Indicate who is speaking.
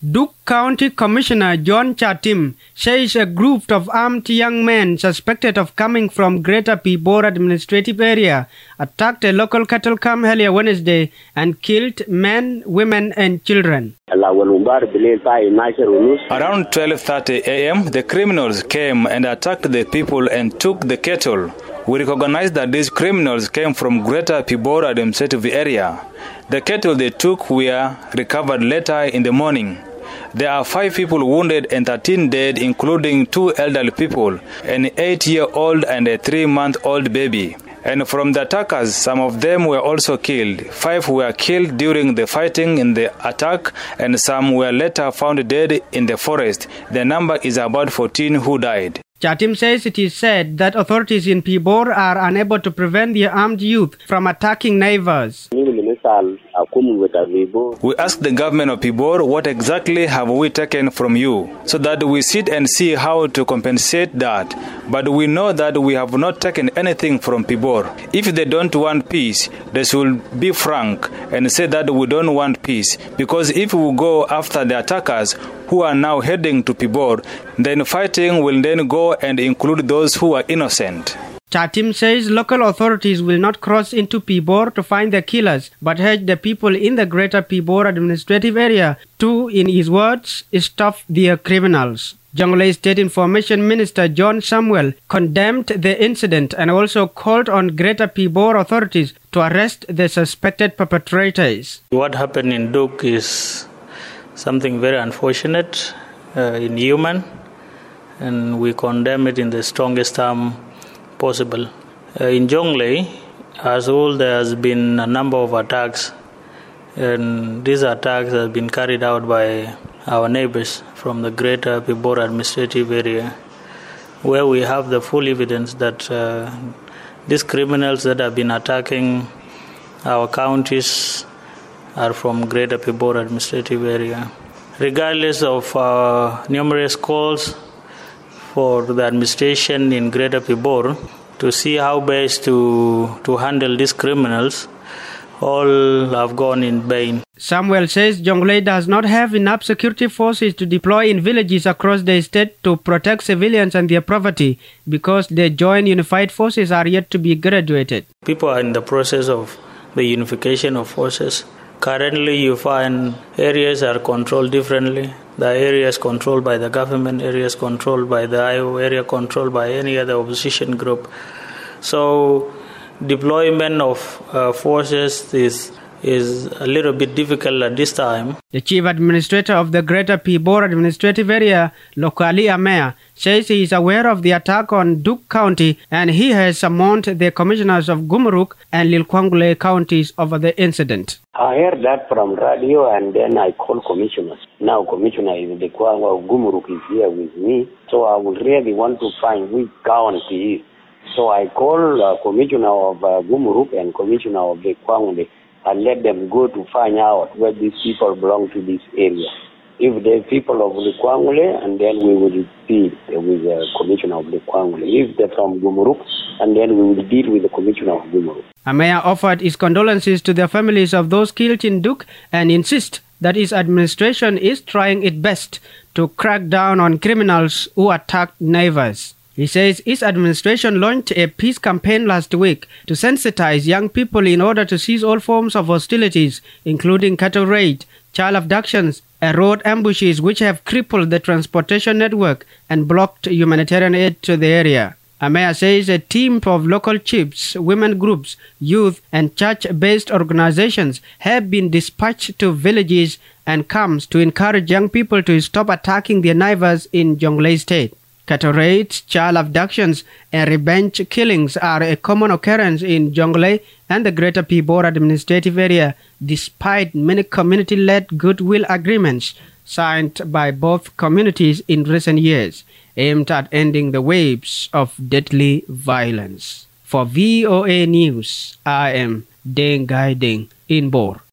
Speaker 1: Duke County Commissioner John Chatim says a group of armed young men suspected of coming from Greater Pibor administrative area attacked a local cattle camp earlier Wednesday and killed men, women and children.
Speaker 2: Around 12:30 a.m., the criminals came and attacked the people and took the cattle. We recognize that these criminals came from Greater Pibor administrative area. The cattle they took were recovered later in the morning. There are 5 people wounded and 13 dead, including 2 elderly people, an 8-year-old and a 3-month-old baby. And from the attackers, some of them were also killed. 5 were killed during the fighting in the attack, and some were later found dead in the forest. The number is about 14 who died.
Speaker 1: Chatim says it is said that authorities in Pibor are unable to prevent the armed youth from attacking neighbors.
Speaker 2: We asked the government of Pibor, what exactly have we taken from you, so that we sit and see how to compensate that. But we know that we have not taken anything from Pibor. If they don't want peace, they should be frank and say that we don't want peace. Because if we go after the attackers who are now heading to Pibor, then fighting will then go and include those who are innocent.
Speaker 1: Chatim says local authorities will not cross into Pibor to find the killers, but urge the people in the Greater Pibor administrative area to, in his words, stop their criminals. Jonglei State Information Minister John Samuel condemned the incident and also called on Greater Pibor authorities to arrest the suspected perpetrators.
Speaker 3: What happened in Duke is something very unfortunate, inhuman, and we condemn it in the strongest term possible. In Jonglei, as well, there has been a number of attacks, and these attacks have been carried out by our neighbors from the Greater Pibor administrative area, where we have the full evidence that these criminals that have been attacking our counties are from Greater Pibor administrative area. Regardless of numerous calls for the administration in Greater Pibor to see how best to handle these criminals, all have gone in vain.
Speaker 1: Samuel says Jonglei does not have enough security forces to deploy in villages across the state to protect civilians and their property because the joint unified forces are yet to be graduated.
Speaker 3: People are in the process of the unification of forces. Currently, you find areas are controlled differently. The areas controlled by the government, areas controlled by the IO, area controlled by any other opposition group. So, deployment of forces is a little bit difficult at this time.
Speaker 1: The chief administrator of the Greater Pibor administrative area, locally Amea, says he is aware of the attack on Duke County and he has summoned the commissioners of Gumuruk and Lilkwangule counties over the incident.
Speaker 2: I heard that from radio and then I called commissioners. Now Commissioner is the Kwangwa of Gumuruk is here with me, so I would really want to find which county he is. So I called Commissioner of Gumuruk and Commissioner of the Kwangule and let them go to find out where these people belong to this area. If they're people of the Kwangule, and then we will deal with the Commissioner of the Kwangule. If they're from Gumuruk, and then we will deal with the Commissioner of Gumuruk.
Speaker 1: Amea offered his condolences to the families of those killed in Duke and insists that his administration is trying its best to crack down on criminals who attacked neighbors. He says his administration launched a peace campaign last week to sensitize young people in order to cease all forms of hostilities, including cattle raid, child abductions, and road ambushes which have crippled the transportation network and blocked humanitarian aid to the area. Amea says a team of local chiefs, women groups, youth, and church-based organizations have been dispatched to villages and camps to encourage young people to stop attacking their neighbors in Jonglei State. Cattle raids, child abductions, and revenge killings are a common occurrence in Jonglei and the Greater Pibor administrative area, despite many community-led goodwill agreements signed by both communities in recent years, aimed at ending the waves of deadly violence. For VOA News, I am Deng Gai Deng in Bor.